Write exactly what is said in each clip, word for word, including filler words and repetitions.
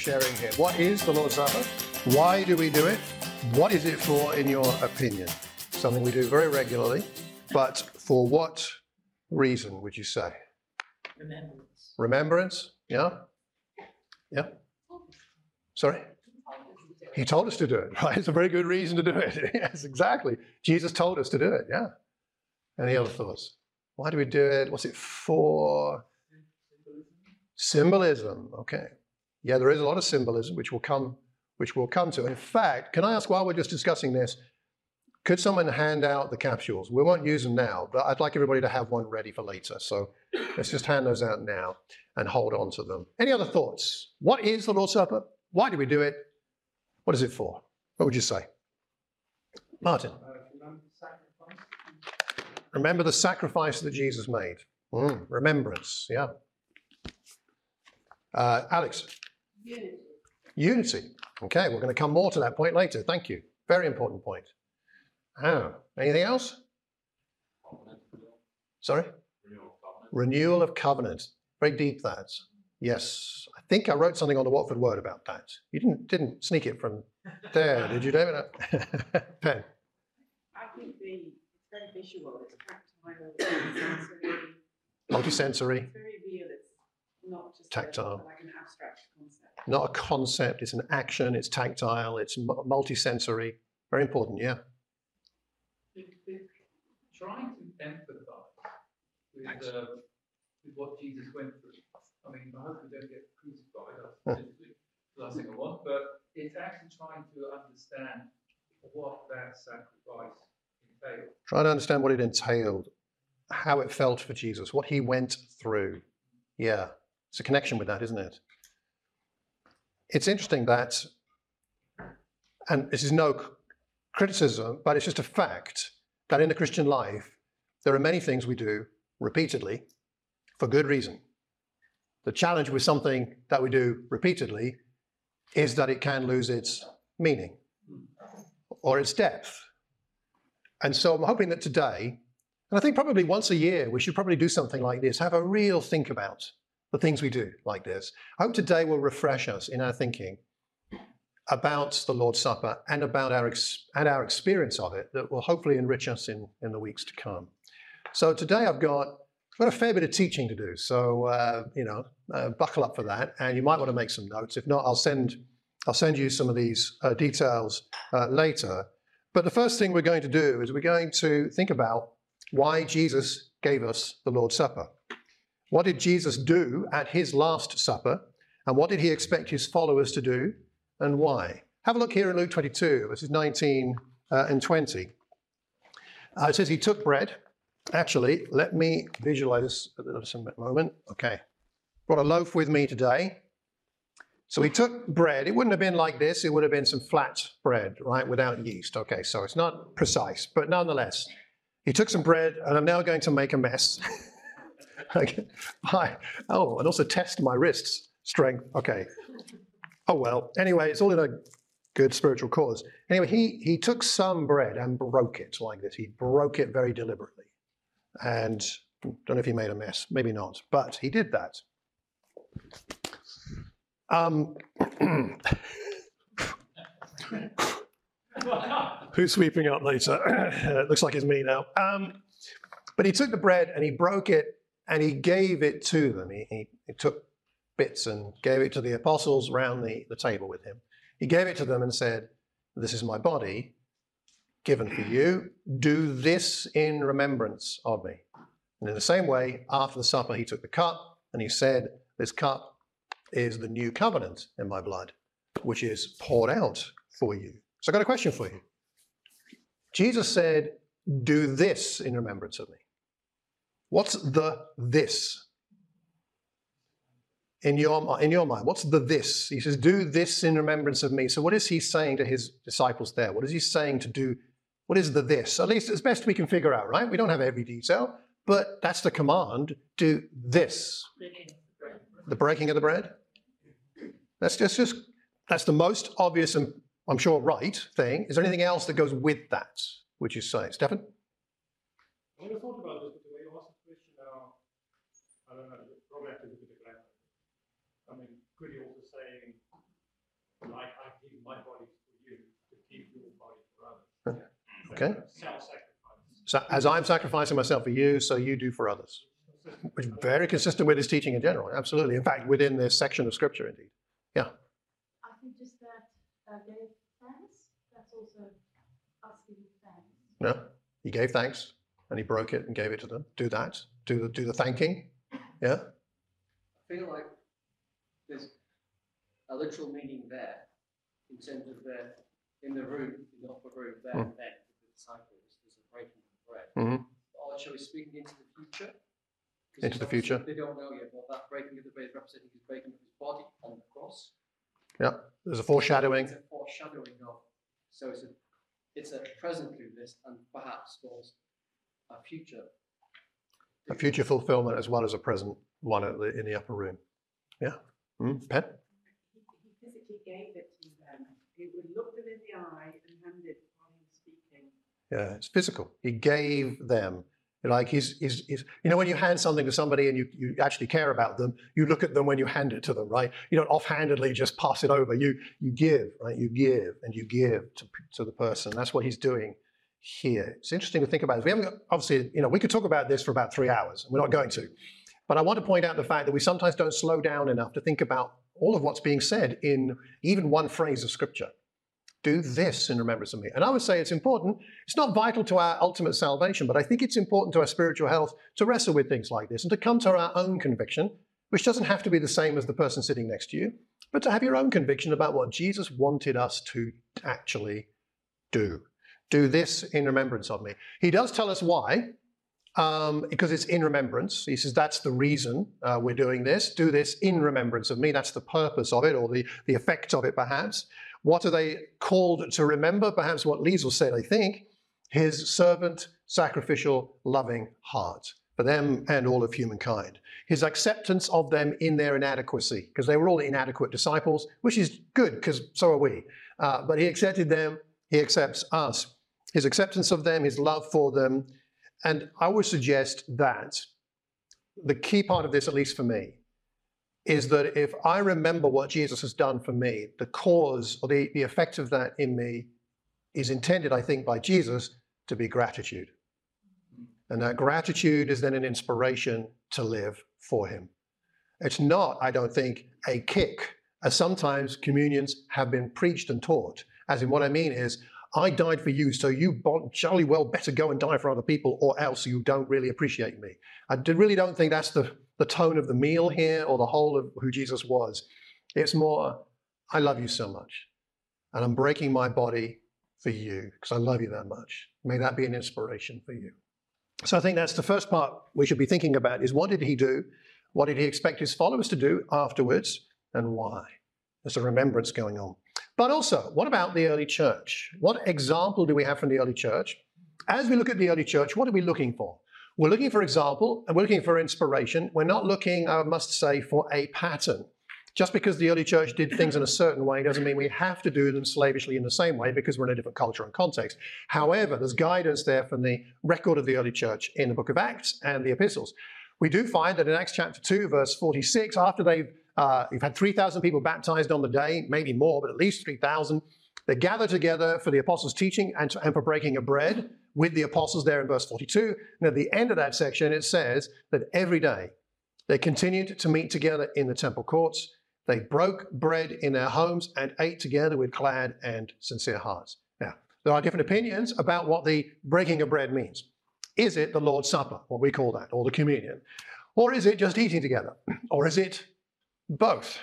sharing here. What is the Lord's Supper? Why do we do it? What is it for, in your opinion? Something we do very regularly, but for what reason would you say? Remembrance. Remembrance? Yeah? Yeah? Sorry? He told us to do it, right? It's a very good reason to do it. Yes, exactly. Jesus told us to do it, yeah. Any other thoughts? Why do we do it? What's it for? Symbolism, okay. Yeah, there is a lot of symbolism which will come, which we'll come to. In fact, can I ask, while we're just discussing this, could someone hand out the capsules? We won't use them now, but I'd like everybody to have one ready for later. So let's just hand those out now and hold on to them. Any other thoughts? What is the Lord's Supper? Why do we do it? What is it for? What would you say? Martin. Remember the sacrifice that Jesus made. Mm, remembrance, yeah. Uh, Alex? Unity. Unity. Okay, we're going to come more to that point later. Thank you. Very important point. Oh, anything else? Sorry? Renewal of covenant. Very deep, that. Yes. I think I wrote something on the Watford Word about that. You didn't didn't sneak it from there, did you, David? Pen. I think the, it's very visual, it's tactile, it's sensory. Multisensory. It's very real, it's not just Tactile. A, like an abstract concept. Not a concept, it's an action, it's tactile, it's multisensory. Very important, yeah. Trying to empathise with, uh, with what Jesus went through. I mean, I hope we don't get crucified, that's the last thing I want, but it's actually trying to understand what that sacrifice entailed. Trying to understand what it entailed, how it felt for Jesus, what he went through. Yeah, it's a connection with that, isn't it? It's interesting that, and this is no criticism, but it's just a fact that in the Christian life, there are many things we do repeatedly for good reason. The challenge with something that we do repeatedly is that it can lose its meaning or its depth. And so I'm hoping that today, and I think probably once a year, we should probably do something like this, have a real think about the things we do like this. I hope today will refresh us in our thinking about the Lord's Supper and about our, ex and our experience of it that will hopefully enrich us in, in the weeks to come. So today I've got, I've got a fair bit of teaching to do. So, uh, you know, uh, buckle up for that. And you might want to make some notes. If not, I'll send, I'll send you some of these uh, details uh, later. But the first thing we're going to do is we're going to think about why Jesus gave us the Lord's Supper. What did Jesus do at his Last Supper? And what did he expect his followers to do? And why? Have a look here in Luke twenty-two, verses nineteen uh, and twenty. Uh, it says he took bread. Actually, let me visualize this at a moment. Okay. Brought a loaf with me today. So he took bread. It wouldn't have been like this. It would have been some flat bread, right, without yeast. Okay, so it's not precise, but nonetheless, he took some bread, and I'm now going to make a mess. Okay. Hi. Oh, and also test my wrists strength. Okay. Oh, well, anyway, it's all in a good spiritual cause. Anyway, he, he took some bread and broke it like this. He broke it very deliberately. And I don't know if he made a mess, maybe not, but he did that. Um, who's sweeping up later? It looks like it's me now. Um, but he took the bread and he broke it and he gave it to them. He, he, he took bits and gave it to the apostles around the, the table with him. He gave it to them and said, "This is my body given for you. Do this in remembrance of me." And in the same way, after the supper, he took the cup and he said, "This cup is the new covenant in my blood, which is poured out for you." So I've got a question for you. Jesus said, "Do this in remembrance of me." What's the this? In your, in your mind, what's the this? He says, "Do this in remembrance of me." So what is he saying to his disciples there? What is he saying to do? What is the this? At least as best we can figure out, right? We don't have every detail, but that's the command. Do this. The breaking of the bread. That's just, just that's the most obvious and I'm sure right thing. Is there anything else that goes with that, would you say? Stefan? I never thought about this, but the way you asked the question now, I don't know, probably have to look at the grammar. I mean, could you also say like I give my body for you to give your body for others. Okay. Self-sacrifice. So as I'm sacrificing myself for you, so you do for others. Which is very consistent with his teaching in general. Absolutely. In fact, within this section of scripture, indeed. Yeah. I think just that uh, gave thanks, that's also us giving thanks. No. He gave thanks and he broke it and gave it to them. Do that. Do the do the thanking. Yeah. I feel like there's a literal meaning there in terms of the in the room, in the upper room there Mm. and then with the disciples, there's a breaking of bread. Mm-hmm. Also, he's speaking into the future. 'Cause Into he's the obviously- future. They don't know yet what that breaking of the bread is representing. His breaking of his body on the cross. Yeah. There's a foreshadowing. It's a foreshadowing of. So it's a it's a present through this and perhaps was a future. A future fulfillment as well as a present one at the, in the upper room. Yeah. Mm, Pen? He, he physically gave it to them. He would look them in the eye and hand it while he was speaking. Yeah, it's physical. He gave them. Like he's, he's, he's, you know, when you hand something to somebody and you, you actually care about them, you look at them when you hand it to them, right? You don't offhandedly just pass it over. You, you give, right? You give and you give to, to the person. That's what he's doing here. It's interesting to think about. We haven't got, obviously, you know, we could talk about this for about three hours. We're not going to. But I want to point out the fact that we sometimes don't slow down enough to think about all of what's being said in even one phrase of Scripture. Do this in remembrance of me. And I would say it's important. It's not vital to our ultimate salvation, but I think it's important to our spiritual health to wrestle with things like this and to come to our own conviction, which doesn't have to be the same as the person sitting next to you, but to have your own conviction about what Jesus wanted us to actually do. Do this in remembrance of me. He does tell us why, um, because it's in remembrance. He says that's the reason uh, we're doing this. Do this in remembrance of me. That's the purpose of it, or the, the effect of it, perhaps. What are they called to remember? Perhaps what Liesel said, I think, his servant, sacrificial, loving heart for them and all of humankind. His acceptance of them in their inadequacy, because they were all inadequate disciples, which is good, because so are we. Uh, but he accepted them, he accepts us. His acceptance of them, his love for them. And I would suggest that the key part of this, at least for me, is that if I remember what Jesus has done for me, the cause or the, the effect of that in me is intended, I think, by Jesus to be gratitude. And that gratitude is then an inspiration to live for him. It's not, I don't think, a kick, as sometimes communions have been preached and taught. As in what I mean is, I died for you, so you jolly well better go and die for other people, or else you don't really appreciate me. I really don't think that's the, the tone of the meal here or the whole of who Jesus was. It's more, I love you so much, and I'm breaking my body for you because I love you that much. May that be an inspiration for you. So I think that's the first part we should be thinking about is what did he do? What did he expect his followers to do afterwards, and why? There's a remembrance going on. But also, what about the early church? What example do we have from the early church? As we look at the early church, what are we looking for? We're looking for example, and we're looking for inspiration. We're not looking, I must say, for a pattern. Just because the early church did things in a certain way doesn't mean we have to do them slavishly in the same way because we're in a different culture and context. However, there's guidance there from the record of the early church in the book of Acts and the epistles. We do find that in Acts chapter two, verse forty-six, after they've uh, you've had three thousand people baptized on the day, maybe more, but at least three thousand, they gather together for the apostles' teaching and, and for breaking of bread with the apostles there in verse forty-two. And at the end of that section, it says that every day they continued to meet together in the temple courts. They broke bread in their homes and ate together with glad and sincere hearts. Now, there are different opinions about what the breaking of bread means. Is it the Lord's Supper, what we call that, or the communion? Or is it just eating together? Or is it both?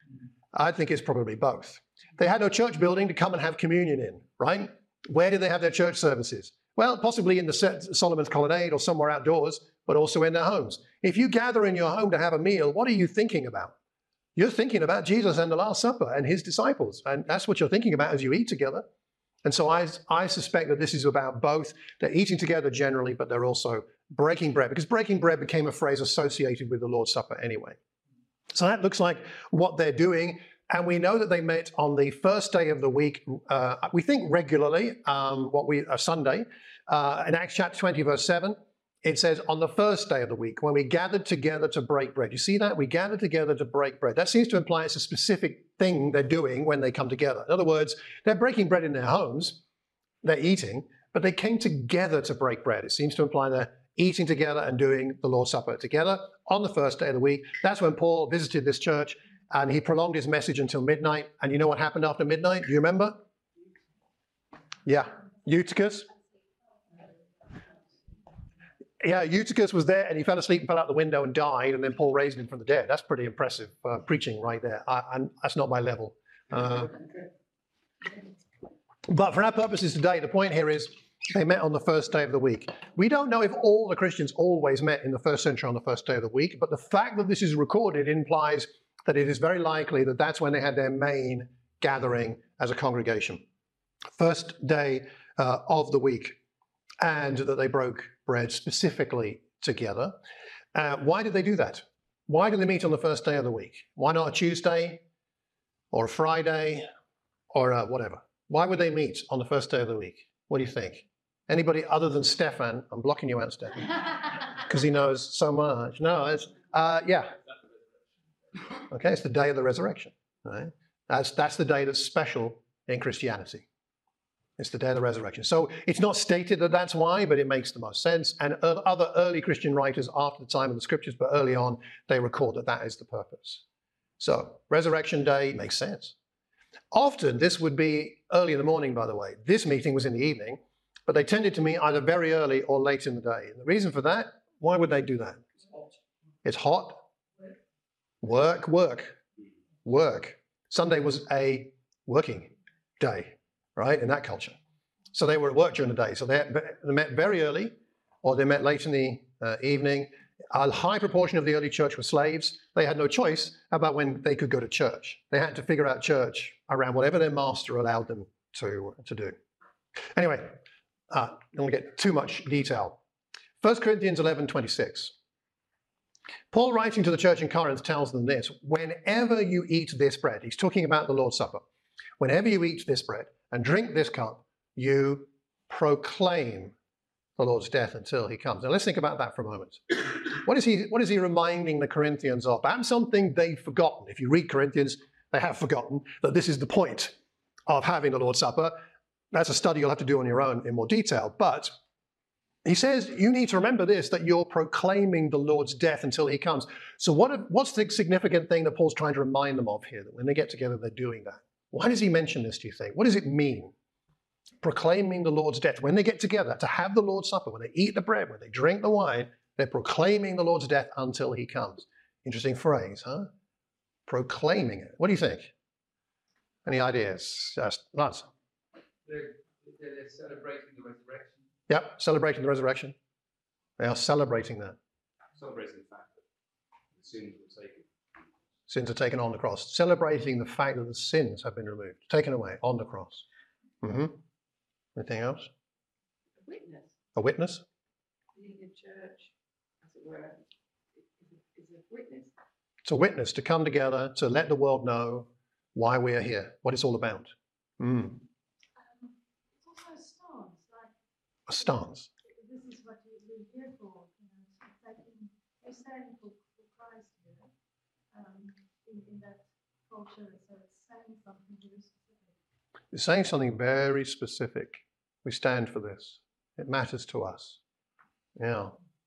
I think it's probably both. They had no church building to come and have communion in, right? Where did they have their church services? Well, possibly in the Solomon's Colonnade or somewhere outdoors, but also in their homes. If you gather in your home to have a meal, what are you thinking about? You're thinking about Jesus and the Last Supper and his disciples. And that's what you're thinking about as you eat together. And so I, I suspect that this is about both. They're eating together generally, but they're also breaking bread, because breaking bread became a phrase associated with the Lord's Supper anyway. So that looks like what they're doing. And we know that they met on the first day of the week, uh, we think regularly, um, what we, a Sunday, uh, in Acts chapter twenty, verse seven. it says on the first day of the week, when we gathered together to break bread. You see that? We gathered together to break bread. That seems to imply it's a specific thing they're doing when they come together. In other words, they're breaking bread in their homes, they're eating, but they came together to break bread. It seems to imply they're eating together and doing the Lord's Supper together on the first day of the week. That's when Paul visited this church, and he prolonged his message until midnight. And you know what happened after midnight? Do you remember? Yeah, Eutychus. Yeah, Eutychus was there, and he fell asleep and fell out the window and died, and then Paul raised him from the dead. That's pretty impressive uh, preaching right there. I, and that's not my level. Uh, but for our purposes today, the point here is they met on the first day of the week. We don't know if all the Christians always met in the first century on the first day of the week, but the fact that this is recorded implies that it is very likely that that's when they had their main gathering as a congregation. First day uh, of the week, and that they broke bread specifically together. Uh, why did they do that? Why did they meet on the first day of the week? Why not a Tuesday or a Friday or a whatever? Why would they meet on the first day of the week? What do you think? Anybody other than Stefan? I'm blocking you out, Stefan, because he knows so much. No, it's, uh, yeah. Okay, it's the day of the resurrection. Right? That's, that's the day that's special in Christianity. It's the day of the resurrection. So it's not stated that that's why, but it makes the most sense. And other early Christian writers after the time of the scriptures, but early on, they record that that is the purpose. So resurrection day makes sense. Often this would be early in the morning, by the way. This meeting was in the evening, but they tended to meet either very early or late in the day. And the reason for that, why would they do that? It's hot. It's hot. Work, work, work. Sunday was a working day, right, in that culture. So they were at work during the day. So they, they met very early, or they met late in the uh, evening. A high proportion of the early church were slaves. They had no choice about when they could go to church. They had to figure out church around whatever their master allowed them to, to do. Anyway, uh, I don't want to get too much detail. First Corinthians eleven twenty-six. Paul, writing to the church in Corinth, tells them this: whenever you eat this bread, he's talking about the Lord's Supper, whenever you eat this bread and drink this cup, you proclaim the Lord's death until he comes. Now let's think about that for a moment. What is he, what is he reminding the Corinthians of? Perhaps something they've forgotten. If you read Corinthians, they have forgotten that this is the point of having the Lord's Supper. That's a study you'll have to do on your own in more detail. But he says, you need to remember this, that you're proclaiming the Lord's death until he comes. So what, what's the significant thing that Paul's trying to remind them of here, that when they get together, they're doing that? Why does he mention this, do you think? What does it mean? Proclaiming the Lord's death. When they get together to have the Lord's Supper, when they eat the bread, when they drink the wine, they're proclaiming the Lord's death until he comes. Interesting phrase, huh? Proclaiming it. What do you think? Any ideas? Just lots. They're, they're celebrating the resurrection. Yep, celebrating the resurrection. They are celebrating that. Celebrating the fact that the sins were taken. Sins are taken on the cross. Celebrating the fact that the sins have been removed, taken away on the cross. Mm-hmm. Anything else? A witness. A witness? Being in church, as it were, is a, is a witness. It's a witness to come together to let the world know why we are here, what it's all about. Mm. Um, it's also a stance, like A stance. this is what you- we're here for. You know, it's like in, we're standing for, for Christ here, um, in, in that culture. So it's saying something very specific. It's saying something very specific. We stand for this. It matters to us. Yeah.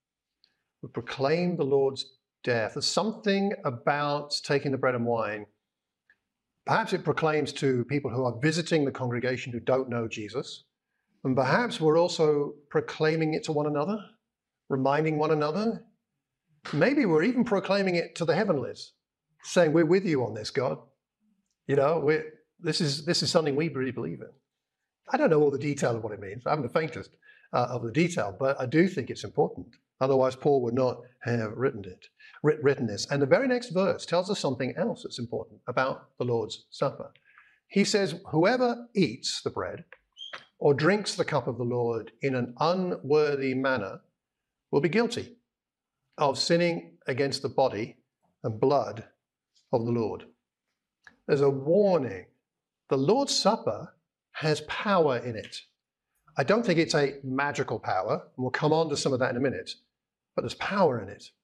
We proclaim the Lord's death. There's something about taking the bread and wine. Perhaps it proclaims to people who are visiting the congregation who don't know Jesus. And perhaps we're also proclaiming it to one another, reminding one another. Maybe we're even proclaiming it to the heavenlies, saying, we're with you on this, God. You know, we're, this is this is something we really believe in. I don't know all the detail of what it means. I haven't the faintest uh, of the detail, but I do think it's important. Otherwise, Paul would not have written it, writ- written this. And the very next verse tells us something else that's important about the Lord's Supper. He says, whoever eats the bread or drinks the cup of the Lord in an unworthy manner will be guilty of sinning against the body and blood of the Lord. There's a warning. The Lord's Supper has power in it. I don't think it's a magical power, and we'll come on to some of that in a minute, but there's power in it.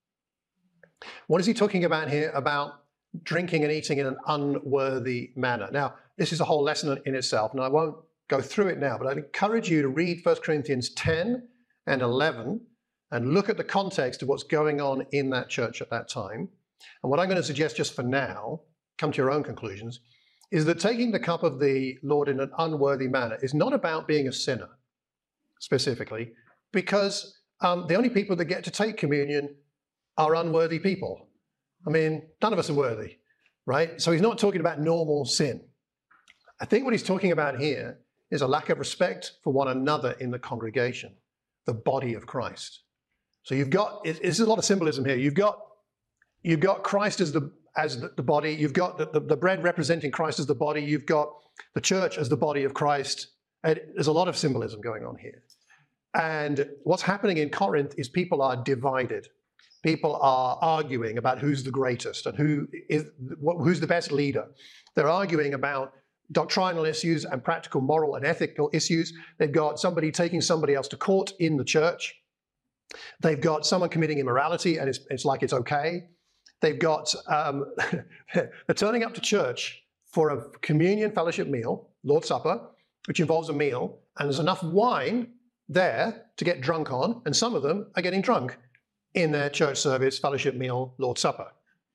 What is he talking about here? About drinking and eating in an unworthy manner. Now, this is a whole lesson in itself, and I won't go through it now, but I'd encourage you to read First Corinthians ten and eleven and look at the context of what's going on in that church at that time. And what I'm going to suggest just for now, come to your own conclusions, is that taking the cup of the Lord in an unworthy manner is not about being a sinner, specifically, because um, the only people that get to take communion are unworthy people. I mean, none of us are worthy, right? So he's not talking about normal sin. I think what he's talking about here is a lack of respect for one another in the congregation, the body of Christ. So you've got, there's a lot of symbolism here. You've got, you've got Christ as the as the, the body. You've got the, the, the bread representing Christ as the body. You've got the church as the body of Christ. And there's a lot of symbolism going on here. And what's happening in Corinth is people are divided. People are arguing about who's the greatest and who is who's the best leader. They're arguing about doctrinal issues and practical, moral, and ethical issues. They've got somebody taking somebody else to court in the church. They've got someone committing immorality, and it's, it's like it's okay. They've got, um, they're turning up to church for a communion fellowship meal, Lord's Supper, which involves a meal, and there's enough wine there to get drunk on, and some of them are getting drunk in their church service, fellowship meal, Lord's Supper.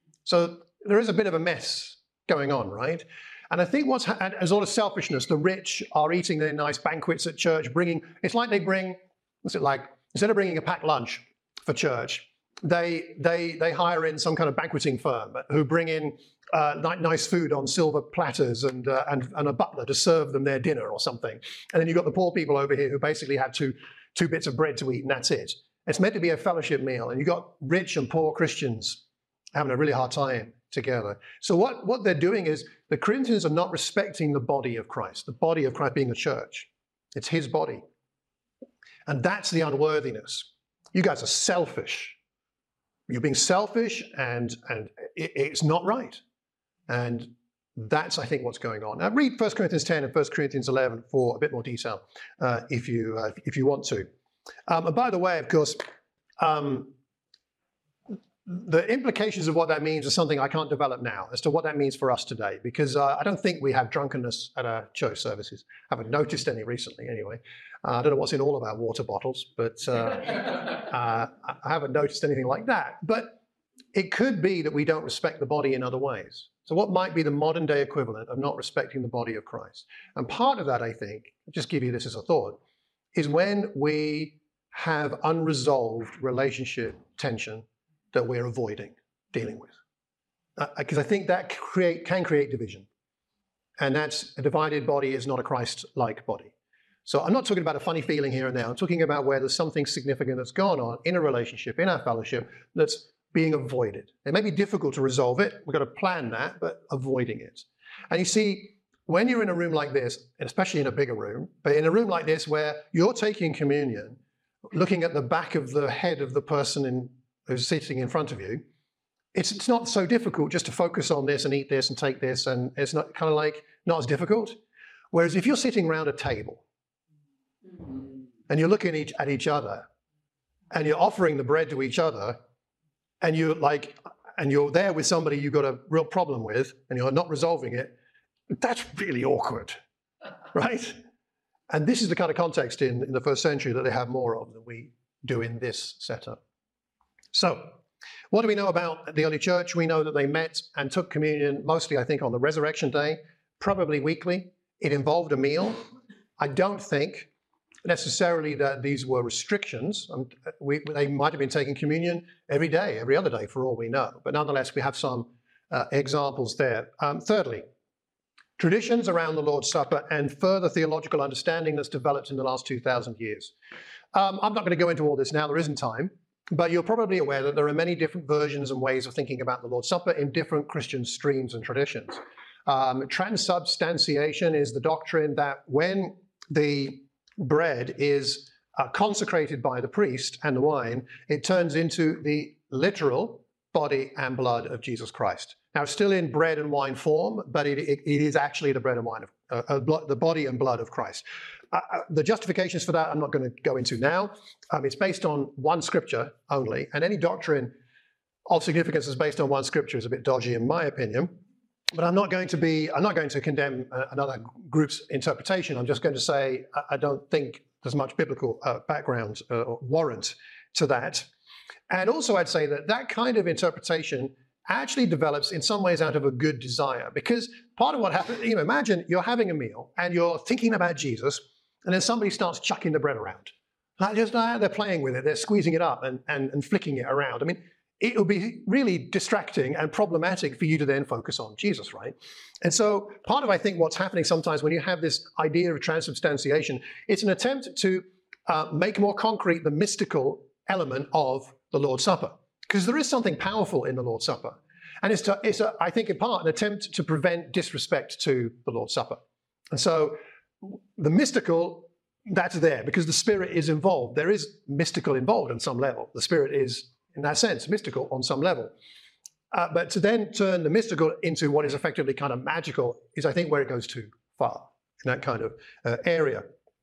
So there is a bit of a mess going on, right? And I think what's, ha- there's a lot of selfishness. The rich are eating their nice banquets at church, bringing, it's like they bring, what's it like, instead of bringing a packed lunch for church, they they they hire in some kind of banqueting firm who bring in uh, ni- nice food on silver platters and, uh, and and a butler to serve them their dinner or something. And then you've got the poor people over here who basically have two two bits of bread to eat, and that's it. It's meant to be a fellowship meal, and you've got rich and poor Christians having a really hard time together. So what, what they're doing is the Corinthians are not respecting the body of Christ, the body of Christ being the church. It's his body. And that's the unworthiness. You guys are selfish. You're being selfish, and, and it, it's not right. And that's, I think, what's going on. Now, read First Corinthians ten and First Corinthians eleven for a bit more detail, uh, if you uh, if you want to. Um, and by the way, of course, um, the implications of what that means are something I can't develop now as to what that means for us today, because uh, I don't think we have drunkenness at our church services. I haven't noticed any recently, anyway. Uh, I don't know what's in all of our water bottles, but uh, uh, I haven't noticed anything like that. But it could be that we don't respect the body in other ways. So what might be the modern day equivalent of not respecting the body of Christ? And part of that, I think, I'll just give you this as a thought, is when we have unresolved relationship tension that we're avoiding dealing with. Because uh, I think that create, can create division. And that's, a divided body is not a Christ-like body. So I'm not talking about a funny feeling here and now. I'm talking about where there's something significant that's gone on in a relationship, in our fellowship, that's being avoided. It may be difficult to resolve it. We've got to plan that, but avoiding it. And you see, when you're in a room like this, and especially in a bigger room, but in a room like this where you're taking communion, looking at the back of the head of the person in, who's sitting in front of you, it's, it's not so difficult just to focus on this and eat this and take this, and it's not kind of like not as difficult. Whereas if you're sitting around a table and you're looking each, at each other and you're offering the bread to each other, and you're like, and you're there with somebody you've got a real problem with and you're not resolving it, that's really awkward, right? And this is the kind of context in, in the first century that they have more of than we do in this setup. So, what do we know about the early church? We know that they met and took communion mostly, I think, on the resurrection day, probably weekly. It involved a meal. I don't think necessarily that these were restrictions. Um, we, they might have been taking communion every day, every other day, for all we know. But nonetheless, we have some uh, examples there. Um, thirdly, traditions around the Lord's Supper and further theological understanding that's developed in the last two thousand years. Um, I'm not going to go into all this now, there isn't time, but you're probably aware that there are many different versions and ways of thinking about the Lord's Supper in different Christian streams and traditions. Um, transubstantiation is the doctrine that when the bread is uh, consecrated by the priest and the wine, it turns into the literal body and blood of Jesus Christ. Now, still in bread and wine form, but it, it, it is actually the bread and wine of uh, uh, blood, the body and blood of Christ. uh, uh, the justifications for that I'm not going to go into now. Um, it's based on one scripture only, and any doctrine of significance is based on one scripture is a bit dodgy in my opinion. But I'm not going to be, I'm not going to condemn uh, another group's interpretation. I'm just going to say I, I don't think there's much biblical uh, background uh, or warrant to that. And also I'd say that that kind of interpretation actually develops in some ways out of a good desire, because part of what happens, you know, imagine you're having a meal and you're thinking about Jesus, and then somebody starts chucking the bread around. Like just, uh, they're playing with it, they're squeezing it up and, and, and flicking it around. I mean, it will be really distracting and problematic for you to then focus on Jesus, right? And so part of, I think, what's happening sometimes when you have this idea of transubstantiation, it's an attempt to uh, make more concrete the mystical element of the Lord's Supper. Because there is something powerful in the Lord's Supper. And it's, to, it's a, I think, in part, an attempt to prevent disrespect to the Lord's Supper. And so the mystical, that's there because the Spirit is involved. There is mystical involved on some level. The Spirit is, in that sense, mystical on some level. Uh, but to then turn the mystical into what is effectively kind of magical is, I think, where it goes too far in that kind of uh, area.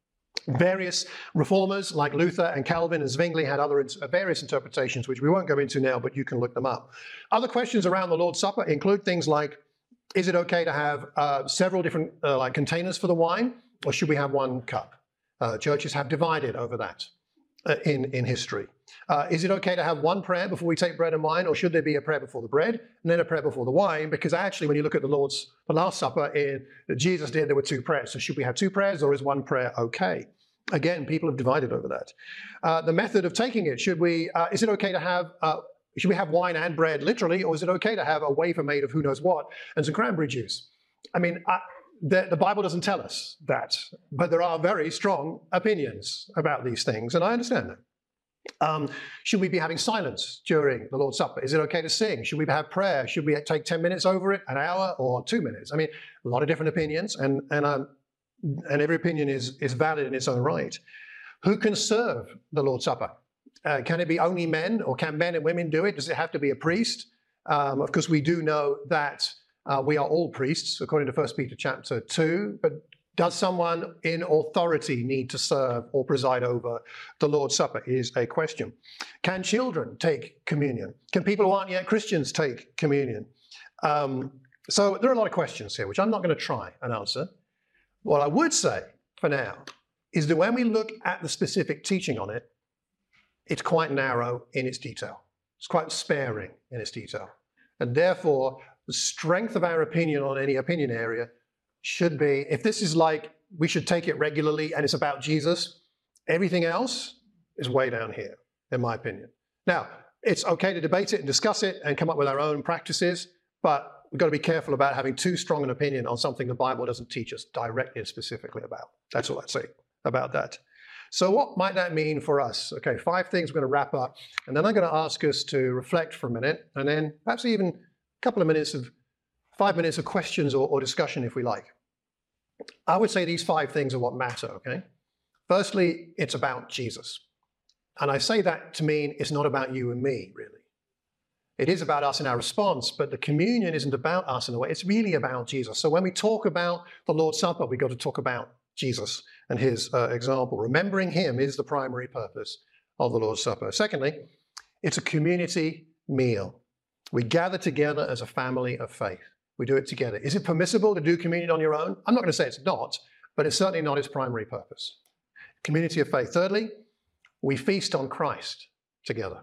Various reformers like Luther and Calvin and Zwingli had other uh, various interpretations, which we won't go into now, but you can look them up. Other questions around the Lord's Supper include things like, is it okay to have uh, several different uh, like containers for the wine, or should we have one cup? Uh, churches have divided over that uh, in, in history. Uh, is it okay to have one prayer before we take bread and wine, or should there be a prayer before the bread and then a prayer before the wine? Because actually, when you look at the Lord's, the Last Supper, in, Jesus did, there were two prayers. So should we have two prayers, or is one prayer okay? Again, people have divided over that. Uh, the method of taking it, should we, uh, is it okay to have, uh, should we have wine and bread literally, or is it okay to have a wafer made of who knows what and some cranberry juice? I mean, I, the, the Bible doesn't tell us that, but there are very strong opinions about these things, and I understand that. Um, should we be having silence during the Lord's Supper? Is it okay to sing? Should we have prayer? Should we take ten minutes over it, an hour, or two minutes? I mean, a lot of different opinions, and, and, um, and every opinion is, is valid in its own right. Who can serve the Lord's Supper? Uh, can it be only men, or can men and women do it? Does it have to be a priest? Um, of course, we do know that uh, we are all priests, according to First Peter chapter two, but does someone in authority need to serve or preside over the Lord's Supper is a question. Can children take communion? Can people who aren't yet Christians take communion? Um, so there are a lot of questions here, which I'm not going to try and answer. What I would say for now is that when we look at the specific teaching on it, it's quite narrow in its detail. It's quite sparing in its detail. And therefore, the strength of our opinion on any opinion area should be, if this is like, we should take it regularly and it's about Jesus, everything else is way down here, in my opinion. Now, it's okay to debate it and discuss it and come up with our own practices, but we've got to be careful about having too strong an opinion on something the Bible doesn't teach us directly and specifically about. That's all I'd say about that. So what might that mean for us? Okay, five things we're going to wrap up, and then I'm going to ask us to reflect for a minute, and then perhaps even a couple of minutes of, five minutes of questions or, or discussion if we like. I would say these five things are what matter, okay? Firstly, it's about Jesus. And I say that to mean it's not about you and me, really. It is about us and our response, but the communion isn't about us in a way. It's really about Jesus. So when we talk about the Lord's Supper, we've got to talk about Jesus and his uh, example. Remembering him is the primary purpose of the Lord's Supper. Secondly, it's a community meal. We gather together as a family of faith. We do it together. Is it permissible to do communion on your own? I'm not going to say it's not, but it's certainly not its primary purpose. Community of faith. Thirdly, we feast on Christ together.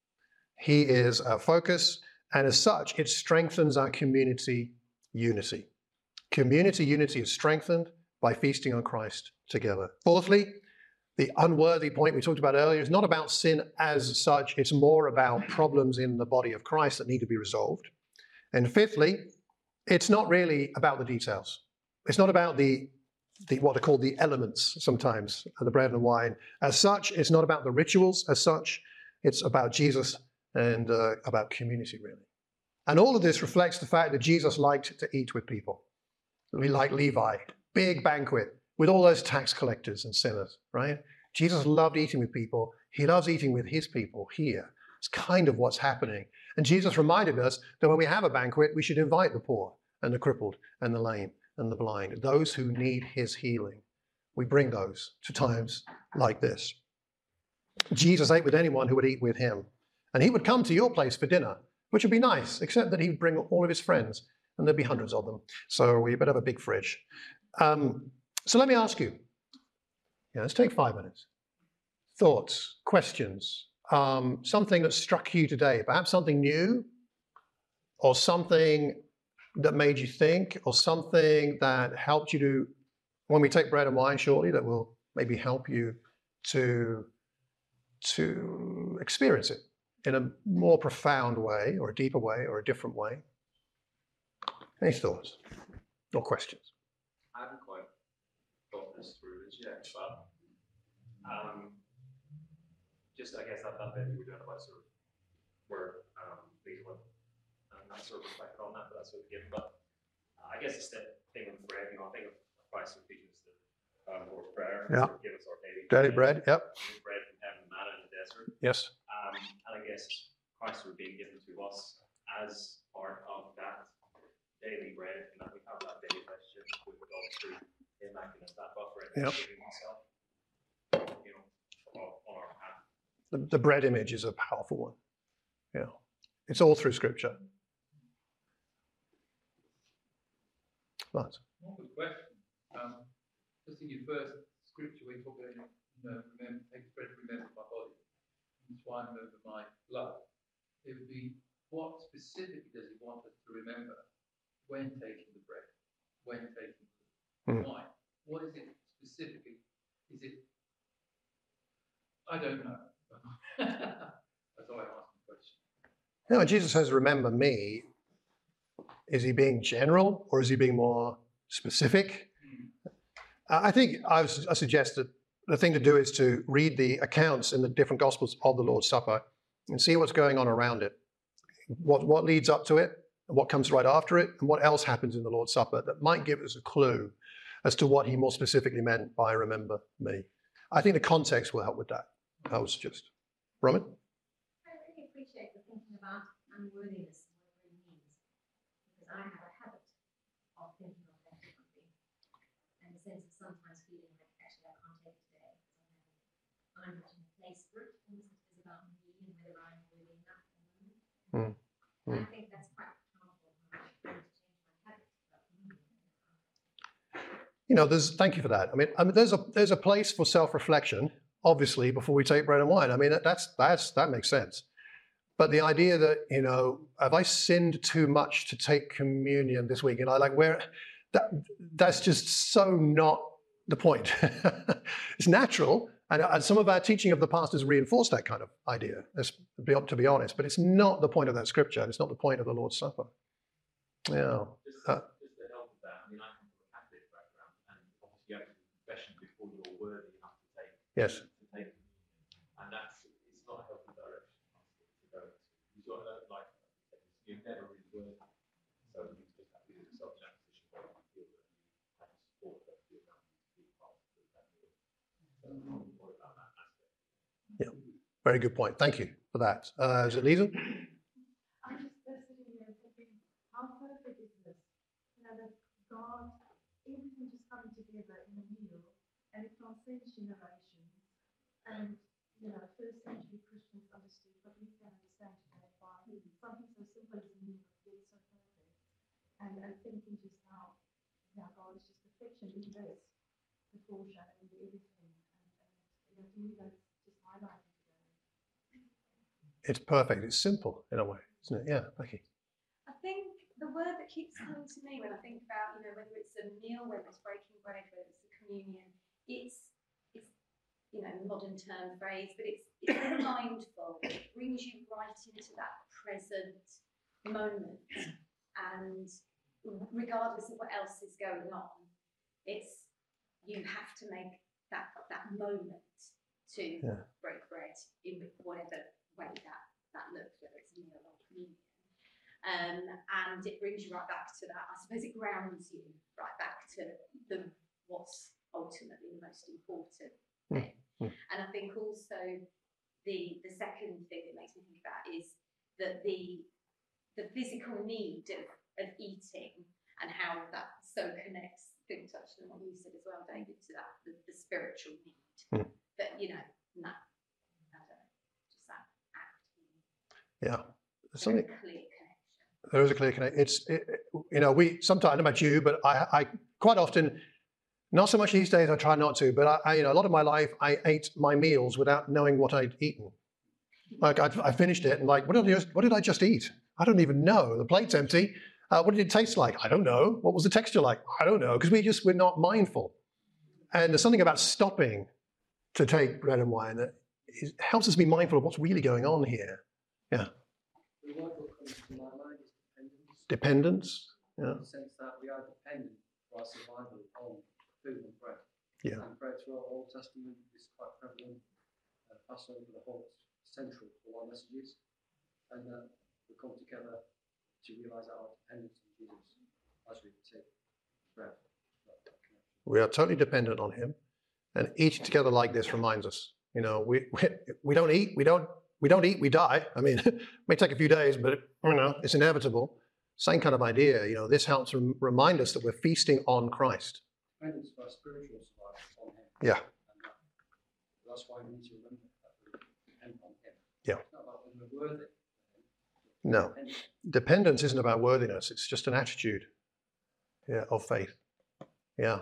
He is our focus, and as such, it strengthens our community unity. Community unity is strengthened by feasting on Christ together. Fourthly, the unworthy point we talked about earlier is not about sin as such. It's more about problems in the body of Christ that need to be resolved. And fifthly, it's not really about the details. It's not about the, the what are called the elements sometimes, the bread and wine. As such, it's not about the rituals as such. It's about Jesus and uh, about community, really. And all of this reflects the fact that Jesus liked to eat with people. Like Levi, big banquet with all those tax collectors and sinners, right? Jesus loved eating with people. He loves eating with his people here. It's kind of what's happening. And Jesus reminded us that when we have a banquet, we should invite the poor and the crippled and the lame and the blind, those who need his healing. we bring those to times like this. Jesus ate with anyone who would eat with him. And he would come to your place for dinner, which would be nice, except that he would bring all of his friends, and there'd be hundreds of them. So we better have a big fridge. Um, so let me ask you, yeah, let's take five minutes. Thoughts, questions, um, something that struck you today, perhaps something new, or something that made you think, or something that helped you to, when we take bread and wine shortly, that will maybe help you to, to experience it in a more profound way, or a deeper way, or a different way. Any thoughts or questions? I haven't quite thought this through as yet, but um, just I guess that, that bit you were doing about sort of where um, these were, and I sort of reflected on that, but that's sort of given. But uh, I guess it's the thing with bread, you know, I think of Christ who teaches the um, Lord's Prayer, Yeah. sort of give us our daily Daily bread, yep. bread from heaven, manna in the desert. Yes. Um, and I guess Christ were being given to us as part of that daily bread, and that we have that daily relationship with God through Him acting as that buffer and Yep. giving Himself, you know, on on our path. The, the bread image is a powerful one. Yeah. It's all through Scripture. Right. One good question. Um, just in your first scripture, we talk about, you know, remember, take bread, remember my body, and swine over my blood. It would be, what specifically does he want us to remember when taking the bread, when taking the Mm. wine? What is it specifically? Is it? I don't know. That's why I asked the question. You know, when Jesus says, remember me, is he being general or is he being more specific? I think I, was, I suggest that the thing to do is to read the accounts in the different Gospels of the Lord's Supper and see what's going on around it. What, what leads up to it, and what comes right after it, and what else happens in the Lord's Supper that might give us a clue as to what he more specifically meant by remember me. I think the context will help with that, I would suggest. Roman? I really appreciate the thinking about unworthiness and what it really means, because I have a habit of thinking of that differently, and the sense of sometimes feeling like actually I can't take it today because I'm not in a place for it, and this is about me and whether I'm worthy enough. Mm. And Mm. I think that's quite powerful. How I'm trying to change my habits about me. You know, there's, thank you for that. I mean, I mean there's a there's a place for self-reflection, obviously, before we take bread and wine. I mean, that's that's that makes sense. But the idea that, you know, have I sinned too much to take communion this week? And I like where that that's just so not the point. It's natural, and, and some of our teaching of the past has reinforced that kind of idea. Let's be, to be honest, but it's not the point of that scripture. And it's not the point of the Lord's Supper. Yeah. Just, Uh, just to help with that, I mean, I come from a Catholic background, and obviously you have to do confession before you're worthy enough to take Yes. to take communion, and that's it's not a healthy direction to go into. You've got to like you're never really worthy, so you just have to do yourself in that position where you feel that you have to support that you have to be part of that meal. So I'm not worried about that aspect. Very good point. Thank you for that. Uh, is it Lisa? I'm just sitting here thinking, how perfect is this? You know, that God, everything just coming together in a meal, and it transcends generations. And, you know, first century Christians understood what we can understand today by something so simple as a meal, but yet so perfect. And, and thinking just how, how God is just perfection in this, the foreshadowing, the everything. And, and, you know, to me, that's just highlighting today. It's perfect. It's simple in a way, isn't it? Yeah, Becky. I think the word that keeps coming to me when I think about, you know, whether it's a meal, whether it's breaking bread, whether it's a communion, it's, it's you know, modern term phrase, but it's, it's mindful. It brings you right into that present moment. And regardless of what else is going on, it's, you have to make that, that moment to Yeah. break bread in whatever way that, that looks, whether it's a meal or communion. Um, and it brings you right back to that. I suppose it grounds you right back to the what's ultimately the most important thing. Mm. And I think also the the second thing that makes me think about is that the the physical need of, of eating and how that so connects think touched on what you said as well, David, to that, the, the spiritual need. Hmm. But, you know, no, I don't know, just that act. Yeah. There's There's something. a clear connection. There is a clear connection. It's, it, you know, we sometimes, I don't know about you, but I, I quite often, not so much these days, I try not to, but I, I, you know, a lot of my life, I ate my meals without knowing what I'd eaten. Like I, I finished it and like, what did I just, what did I just eat? I don't even know. The plate's empty. Uh, what did it taste like? I don't know. What was the texture like? I don't know. Because we just, we're not mindful. And there's something about stopping to take bread and wine that is, helps us be mindful of what's really going on here. Yeah. The word that comes to my mind is dependence. Dependence. Yeah. In the sense that we are dependent for our survival on food and bread. Yeah. And bread throughout the Old Testament is quite prevalent. Uh, Passover, the whole central for our messages. And uh, we come together to realise our dependence on Jesus as we take bread. We are totally dependent on him. And eating together like this reminds us, you know, we, we, we don't eat, we don't, we don't eat, we die. I mean, it may take a few days, but you know, it's inevitable. Same kind of idea, you know, this helps rem remind us that we're feasting on Christ. Dependence for our spiritual survival on him. Yeah. And that, that's why we need to remember that we depend on him. Yeah. It's not about whether we're worthy. No. Dependence isn't about worthiness. It's just an attitude, yeah, of faith. Yeah.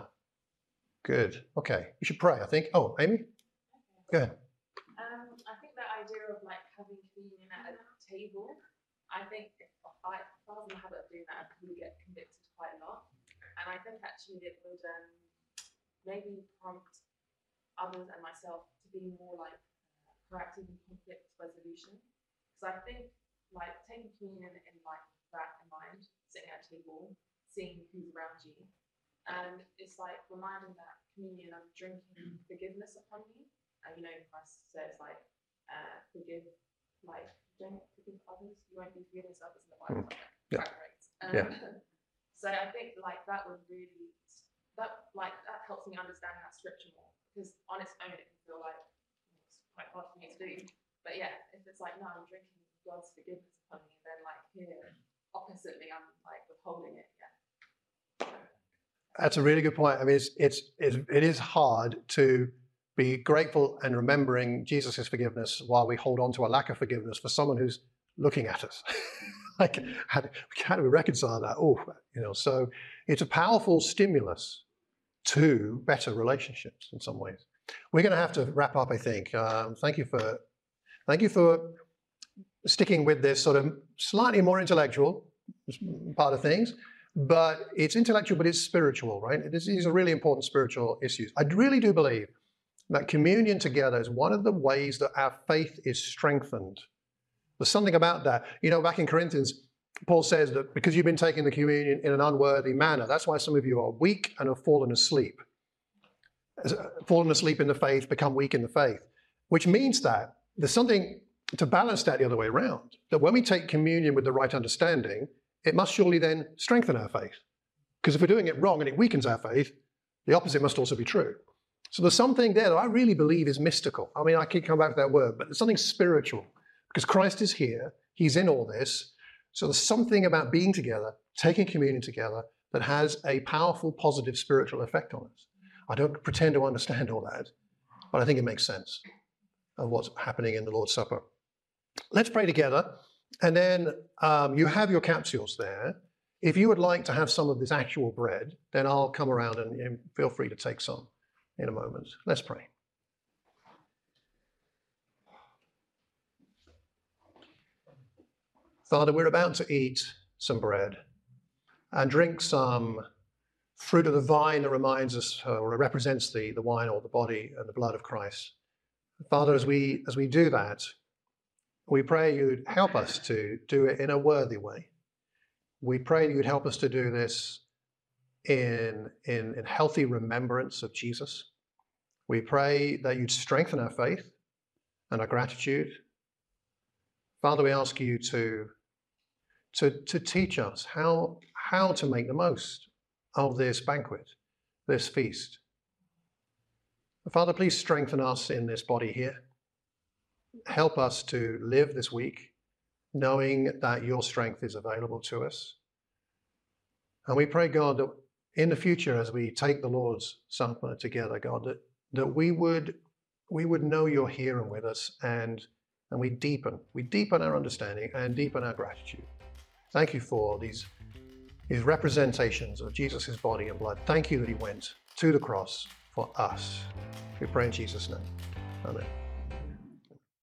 Good. Okay. You should pray, I think. Oh, Amy? Go ahead. Um, I think that idea of like having communion at a table, I think if I, if I was in the habit of doing that, I'd probably get convicted quite a lot. And I think actually it would um, maybe prompt others and myself to be more like uh, proactive in conflict resolution. Because I think like taking communion in like that in mind, sitting at a table, seeing who's around you, and it's like reminding that communion, I'm drinking forgiveness upon you. And you know, Christ says like, uh, forgive, like, don't forgive others, you won't be forgiving others in the Bible. Mm. Like, Yeah. right. Um, Yeah. So I think like that would really, that like that helps me understand that scripture more, because on its own it can feel like it's quite hard for me to do. But yeah, if it's like, no, I'm drinking God's forgiveness upon me, then like here, oppositely, I'm like withholding it. Yeah. That's a really good point. I mean, it's, it's, it's, it is hard to be grateful and remembering Jesus' forgiveness while we hold on to a lack of forgiveness for someone who's looking at us. Like, how do, how do we reconcile that? Oh, you know, so it's a powerful stimulus to better relationships in some ways. We're going to have to wrap up, I think. Um, thank you for, thank you for sticking with this sort of slightly more intellectual part of things. But it's intellectual, but it's spiritual, right? It is, these are really important spiritual issues. I really do believe that communion together is one of the ways that our faith is strengthened. There's something about that. You know, back in Corinthians, Paul says that because you've been taking the communion in an unworthy manner, that's why some of you are weak and have fallen asleep. Fallen asleep in the faith, become weak in the faith, which means that there's something to balance that the other way around. That when we take communion with the right understanding, it must surely then strengthen our faith. Because if we're doing it wrong and it weakens our faith, the opposite must also be true. So there's something there that I really believe is mystical. I mean, I keep coming back to that word, but there's something spiritual. Because Christ is here, he's in all this. So there's something about being together, taking communion together, that has a powerful, positive spiritual effect on us. I don't pretend to understand all that, but I think it makes sense of what's happening in the Lord's Supper. Let's pray together. And then um, you have your capsules there. If you would like to have some of this actual bread, then I'll come around and, and feel free to take some in a moment. Let's pray. Father, we're about to eat some bread and drink some fruit of the vine that reminds us, or represents the, the wine or the body and the blood of Christ. Father, as we, as we do that, we pray you'd help us to do it in a worthy way. We pray you'd help us to do this in, in, in healthy remembrance of Jesus. We pray that you'd strengthen our faith and our gratitude. Father, we ask you to, to, to teach us how, how to make the most of this banquet, this feast. Father, please strengthen us in this body here. Help us to live this week knowing that your strength is available to us. And we pray, God, that in the future, as we take the Lord's Supper together, God, that, that we would we would know you're here and with us, and and we deepen, we deepen our understanding and deepen our gratitude. Thank you for these, these representations of Jesus' body and blood. Thank you that he went to the cross for us. We pray in Jesus' name. Amen.